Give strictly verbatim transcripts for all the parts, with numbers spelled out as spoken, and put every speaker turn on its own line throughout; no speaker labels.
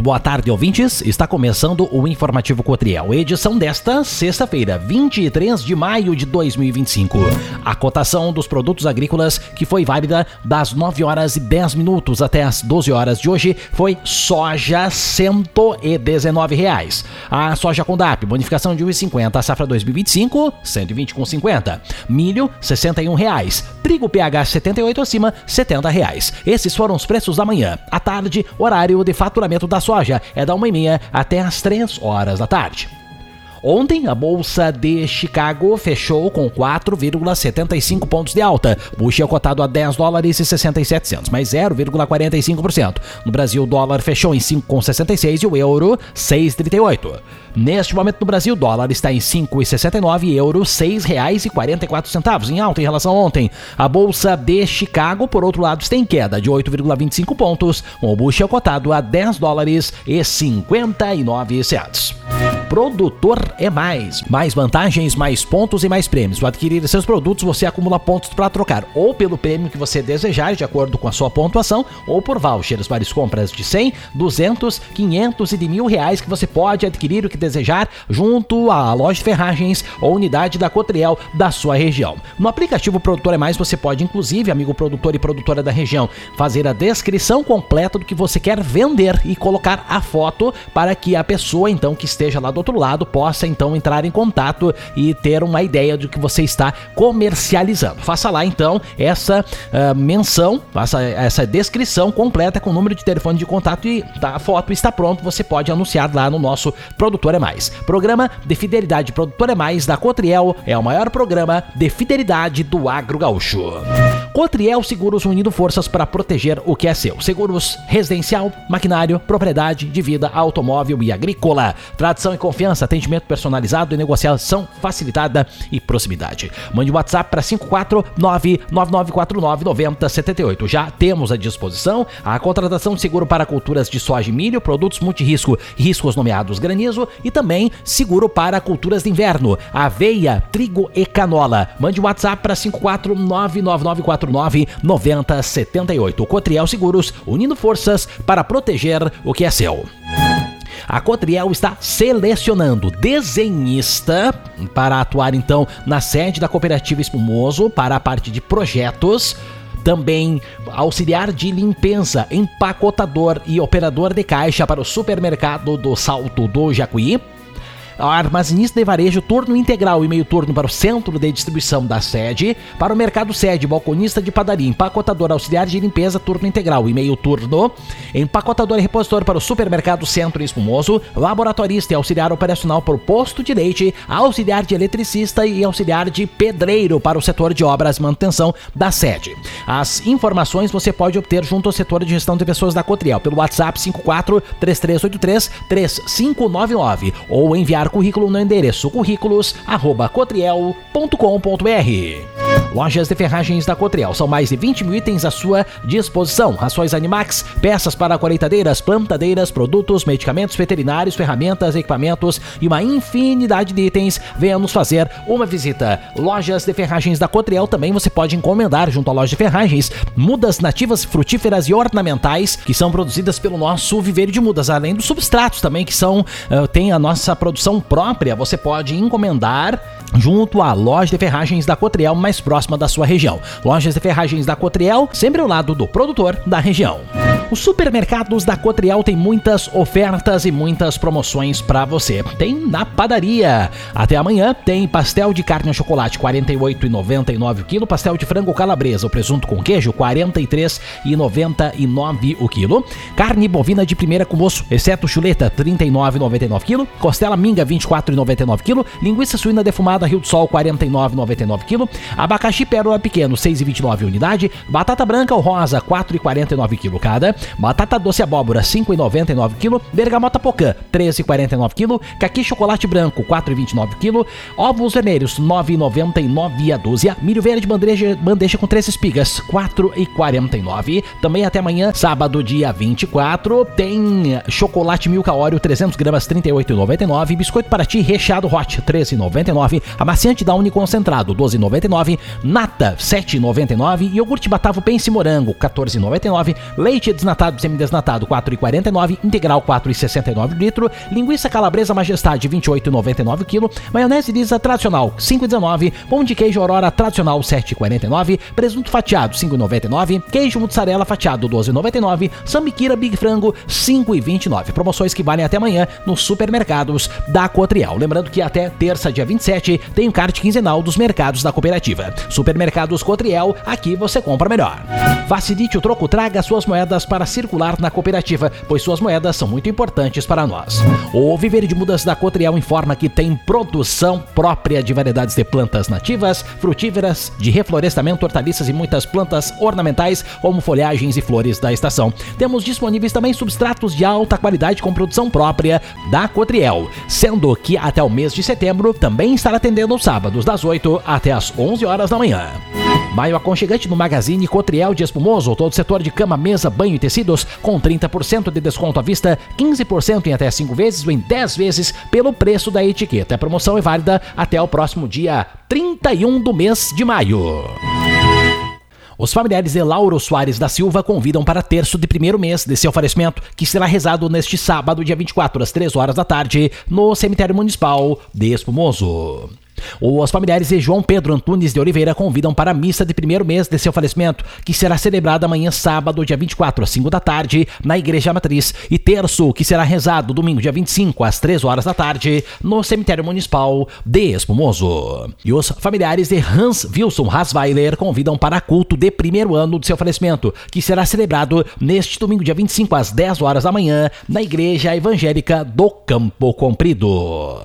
Boa tarde, ouvintes. Está começando o Informativo Cotriel, edição desta sexta-feira, vinte e três de maio de dois mil e vinte e cinco. A cotação dos produtos agrícolas, que foi válida das nove horas e dez minutos até as doze horas de hoje, foi soja cento e dezenove reais. A soja Condap, bonificação de um real e cinquenta, a safra dois mil e vinte e cinco, cento e vinte reais e cinquenta centavos. Milho, sessenta e um reais. Trigo P H setenta e oito acima, setenta reais. Esses foram os preços da manhã. À tarde, horário de faturamento da soja é da uma e meia até as três horas da tarde. Ontem, a Bolsa de Chicago fechou com quatro vírgula setenta e cinco pontos de alta. O bushel cotado a dez dólares e sessenta e sete centavos, mais zero vírgula quarenta e cinco por cento. No Brasil, o dólar fechou em cinco vírgula sessenta e seis e o euro seis vírgula trinta e oito. Neste momento no Brasil, o dólar está em cinco vírgula sessenta e nove e euro seis reais e quarenta e quatro centavos, em alta em relação a ontem. A Bolsa de Chicago, por outro lado, está em queda de oito vírgula vinte e cinco pontos, com o bushel cotado a dez dólares e cinquenta e nove centavos. Produtor é mais. Mais vantagens, mais pontos e mais prêmios. Ao adquirir seus produtos, você acumula pontos para trocar ou pelo prêmio que você desejar, de acordo com a sua pontuação, ou por vouchers. Várias compras de cem, duzentos, quinhentos e de mil reais que você pode adquirir o que desejar junto à loja de ferragens ou unidade da Cotriel da sua região. No aplicativo Produtor é Mais, você pode, inclusive, amigo produtor e produtora da região, fazer a descrição completa do que você quer vender e colocar a foto para que a pessoa, então, que esteja lá do outro lado possa então entrar em contato e ter uma ideia do que você está comercializando. Faça lá então essa uh, menção, faça essa descrição completa com o número de telefone de contato e a foto está pronto, você pode anunciar lá no nosso Produtor é Mais. Programa de fidelidade Produtor é Mais da Cotriel é o maior programa de fidelidade do agro gaúcho. Cotriel Seguros, unindo forças para proteger o que é seu. Seguros residencial, maquinário, propriedade de vida, automóvel e agrícola. Tradição e confiança, atendimento personalizado e negociação facilitada e proximidade. Mande um WhatsApp para cinco quatro nove, nove nove quatro nove, nove zero sete oito. Já temos à disposição a contratação de seguro para culturas de soja e milho, produtos multirrisco, riscos nomeados granizo e também seguro para culturas de inverno, aveia, trigo e canola. Mande um WhatsApp para cinco quatro nove, nove nove quatro nove, nove zero sete oito. Cotriel Seguros, unindo forças para proteger o que é seu. A Cotriel está selecionando desenhista para atuar então na sede da Cooperativa Espumoso para a parte de projetos, também auxiliar de limpeza, empacotador e operador de caixa para o supermercado do Salto do Jacuí, armazenista de varejo, turno integral e meio turno para o centro de distribuição da sede, para o mercado sede, balconista de padaria, empacotador, auxiliar de limpeza, turno integral e meio turno, empacotador e repositor para o supermercado Centro Espumoso, laboratorista e auxiliar operacional para o posto de leite, auxiliar de eletricista e auxiliar de pedreiro para o setor de obras e manutenção da sede. As informações você pode obter junto ao setor de gestão de pessoas da Cotriel pelo WhatsApp cinco quatro três três oito três, três cinco nove nove ou enviar currículo no endereço currículos arroba cotriel ponto com ponto br. Lojas de ferragens da Cotriel, são mais de vinte mil itens à sua disposição. Rações Animax, peças para colheitadeiras, plantadeiras, produtos, medicamentos veterinários, ferramentas, equipamentos e uma infinidade de itens. Venha nos fazer uma visita. Lojas de ferragens da Cotriel, também você pode encomendar junto à loja de ferragens mudas nativas, frutíferas e ornamentais que são produzidas pelo nosso viveiro de mudas, além dos substratos também que são, uh, tem a nossa produção própria. Você pode encomendar junto à loja de ferragens da Cotriel mais próxima da sua região. Lojas de ferragens da Cotriel, sempre ao lado do produtor da região. Os supermercados da Cotriel têm muitas ofertas e muitas promoções para você. Tem na padaria. Até amanhã tem pastel de carne a chocolate quarenta e oito reais e noventa e nove o quilo, pastel de frango calabresa, o presunto com queijo quarenta e três reais e noventa e nove o quilo, carne bovina de primeira com osso, exceto chuleta trinta e nove reais e noventa e nove o quilo, costela minga vinte e quatro reais e noventa e nove o quilo, linguiça suína defumada Rio do Sol quarenta e nove reais e noventa e nove o quilo, abacaxi pérola pequeno seis reais e vinte e nove a unidade, batata branca ou rosa quatro reais e quarenta e nove o quilo cada, batata doce abóbora cinco reais e noventa e nove o quilo, bergamota pocã três reais e quarenta e nove o quilo, caqui chocolate branco quatro reais e vinte e nove o quilo, ovos vermelhos nove reais e noventa e nove a dúzia, milho verde bandeja, bandeja com três espigas quatro reais e quarenta e nove. Também até amanhã, sábado dia vinte e quatro, tem chocolate Milka Oreo trezentos gramas trinta e oito reais e noventa e nove, biscoito Paraty recheado hot treze reais e noventa e nove, Amaciante da Uniconcentrado, doze reais e noventa e nove centavos. Nata, sete reais e noventa e nove centavos. Iogurte Batavo Pense Morango, quatorze reais e noventa e nove centavos. Leite desnatado semidesnatado, quatro reais e quarenta e nove centavos. Integral, quatro reais e sessenta e nove centavos litro. Linguiça calabresa Majestade, vinte e oito reais e noventa e nove centavos quilo. Maionese Lisa tradicional, cinco reais e dezenove centavos. Pão de queijo Aurora tradicional, sete reais e quarenta e nove centavos. Presunto fatiado, cinco reais e noventa e nove centavos. Queijo mussarela fatiado, doze reais e noventa e nove centavos. Sambiquira Big Frango, cinco reais e vinte e nove centavos. Promoções que valem até amanhã nos supermercados da Cotriel. Lembrando que até terça, dia vinte e sete, tem o kart quinzenal dos mercados da cooperativa. Supermercados Cotriel, aqui você compra melhor. Facilite o troco, traga suas moedas para circular na cooperativa, pois suas moedas são muito importantes para nós. O Viver de Mudas da Cotriel informa que tem produção própria de variedades de plantas nativas, frutíferas, de reflorestamento, hortaliças e muitas plantas ornamentais, como folhagens e flores da estação. Temos disponíveis também substratos de alta qualidade com produção própria da Cotriel, sendo que até o mês de setembro também estará atendendo os sábados das oito até as onze horas da manhã. Maio aconchegante no Magazine Cotriel de Espumoso, todo o setor de cama, mesa, banho e tecidos com trinta por cento de desconto à vista, quinze por cento em até cinco vezes ou em dez vezes pelo preço da etiqueta. A promoção é válida até o próximo dia trinta e um do mês de maio. Os familiares de Lauro Soares da Silva convidam para terço de primeiro mês desse oferecimento, que será rezado neste sábado, dia vinte e quatro, às três horas da tarde, no Cemitério Municipal de Espumoso. Os familiares de João Pedro Antunes de Oliveira convidam para a missa de primeiro mês de seu falecimento, que será celebrada amanhã sábado, dia vinte e quatro, às cinco da tarde, na Igreja Matriz, e terço, que será rezado domingo, dia vinte e cinco, às três horas da tarde, no Cemitério Municipal de Espumoso. E os familiares de Hans Wilson Hasweiler convidam para culto de primeiro ano de seu falecimento, que será celebrado neste domingo, dia vinte e cinco, às dez horas da manhã, na Igreja Evangélica do Campo Comprido.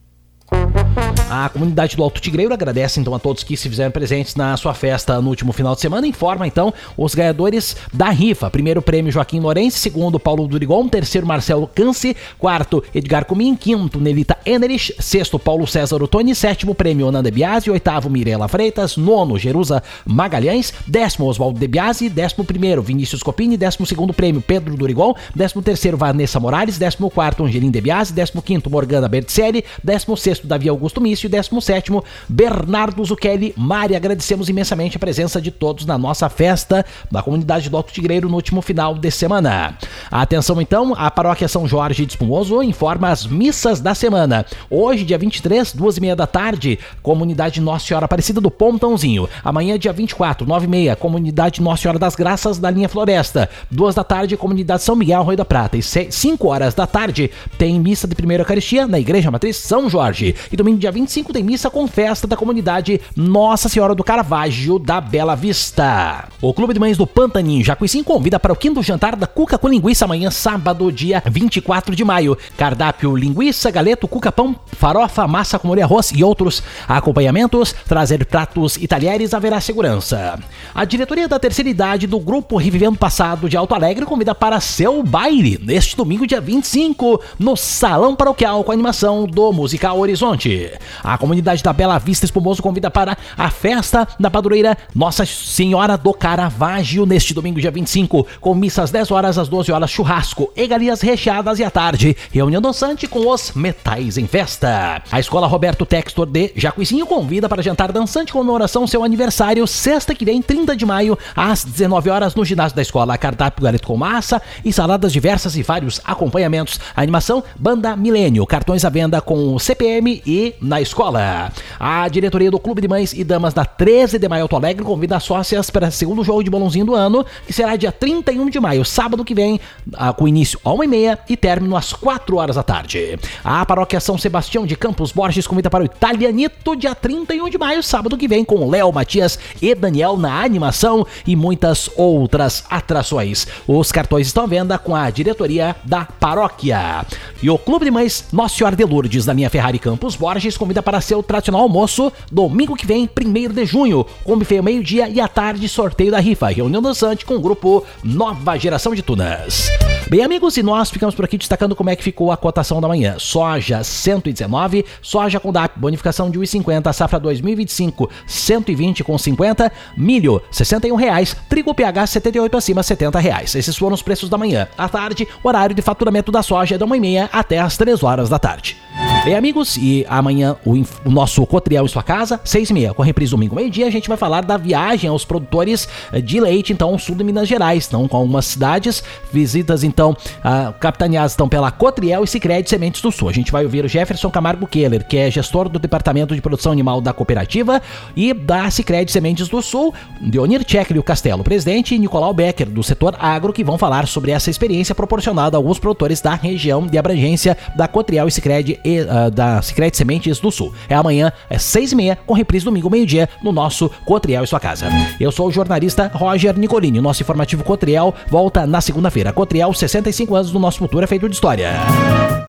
A comunidade do Alto Tigreiro agradece então a todos que se fizeram presentes na sua festa no último final de semana. Informa então os ganhadores da rifa. Primeiro prêmio Joaquim Lourenço, segundo Paulo Durigon, terceiro Marcelo Canci, quarto Edgar Comim, quinto Nelita Enerich, sexto Paulo César Ottoni, sétimo prêmio Ana De Biasi, oitavo Mirela Freitas, nono Jerusa Magalhães, décimo Oswaldo De Biasi, décimo primeiro Vinícius Copini, décimo segundo prêmio Pedro Durigon, décimo terceiro Vanessa Morales, décimo quarto Angelim De Biasi, décimo quinto Morgana Berticelli, décimo sexto Davi Augusto Mício, e décimo sétimo Bernardo Zucchelli. Mari, agradecemos imensamente a presença de todos na nossa festa da comunidade do Alto Tigreiro no último final de semana. Atenção então, a paróquia São Jorge de Espumoso informa as missas da semana. Hoje, dia vinte e três, duas e meia da tarde, comunidade Nossa Senhora Aparecida do Pontãozinho. Amanhã, dia vinte e quatro, nove e meia, comunidade Nossa Senhora das Graças da linha Floresta. Duas da tarde, comunidade São Miguel, Arroio da Prata. E cinco horas da tarde, tem missa de primeira Eucaristia na Igreja Matriz São Jorge. E domingo, dia vinte e cinco, tem missa com festa da comunidade Nossa Senhora do Caravaggio da Bela Vista. O Clube de Mães do Pantaninho Jacuici convida para o quinto jantar da Cuca com Linguiça amanhã, sábado, dia vinte e quatro de maio. Cardápio: linguiça, galeto, cuca, pão, farofa, massa com molho, arroz e outros acompanhamentos. Trazer pratos e talheres, haverá segurança. A diretoria da terceira idade do Grupo Revivendo Passado de Alto Alegre convida para seu baile neste domingo, dia vinte e cinco, no Salão Paroquial, com a animação do Musical Horizonte. A comunidade da Bela Vista Espumoso convida para a festa da padroeira Nossa Senhora do Caravaggio neste domingo, dia vinte e cinco, com missa às dez horas, às doze horas, churrasco, regalias recheadas, e à tarde, reunião dançante com os Metais em Festa. A Escola Roberto Textor de Jacuizinho convida para jantar dançante com comemoração seu aniversário, sexta que vem, trinta de maio, às dezenove horas, no ginásio da escola. Cardápio: galeto com massa e saladas diversas e vários acompanhamentos. A animação: Banda Milênio. Cartões à venda com o C P M e na escola. A diretoria do Clube de Mães e Damas da treze de maio Alto Alegre convida as sócias para o segundo jogo de bolãozinho do ano, que será dia trinta e um de maio, sábado que vem, com início às uma e meia e término às quatro horas da tarde. A paróquia São Sebastião de Campos Borges convida para o Italianito, dia trinta e um de maio, sábado que vem, com Léo, Matias e Daniel na animação e muitas outras atrações. Os cartões estão à venda com a diretoria da paróquia. E o Clube de Mães Nossa Senhora de Lourdes da linha Ferrari Campos Borges convida para seu tradicional almoço domingo que vem, primeiro de junho, com buffet ao meio-dia e à tarde, sorteio da rifa, reunião dançante com o grupo Nova Geração de Tunas. Bem, amigos, e nós ficamos por aqui destacando como é que ficou a cotação da manhã. Soja cento e dezenove, soja com D A P, bonificação de um real e cinquenta, safra dois mil e vinte e cinco, cento e vinte com cinquenta, milho sessenta e um reais, trigo P H setenta e oito acima, setenta reais. Esses foram os preços da manhã. À tarde, horário de faturamento da soja é da uma e meia até às três horas da tarde. Bem, amigos, e amanhã o, inf- o nosso Cotriel em sua casa, seis e meia, com reprise domingo, meio-dia, a gente vai falar da viagem aos produtores eh, de leite, então, sul de Minas Gerais, então, com algumas cidades, visitas, então, ah, capitaneadas, então, pela Cotriel e Sicredi Sementes do Sul. A gente vai ouvir o Jefferson Camargo Keller, que é gestor do Departamento de Produção Animal da cooperativa e da Sicredi Sementes do Sul, Deonir Tchekli, o Castelo, presidente, e Nicolau Becker, do setor agro, que vão falar sobre essa experiência proporcionada a alguns produtores da região de abrangência da Cotriel e Sicredi e uh, da Sicredi Sementes do Sul. É amanhã, é seis e meia, com reprise domingo, meio-dia, no nosso Cotriel e sua casa. Eu sou o jornalista Roger Nicolini. O nosso informativo Cotriel volta na segunda-feira. Cotriel, sessenta e cinco anos do nosso futuro é feito de história.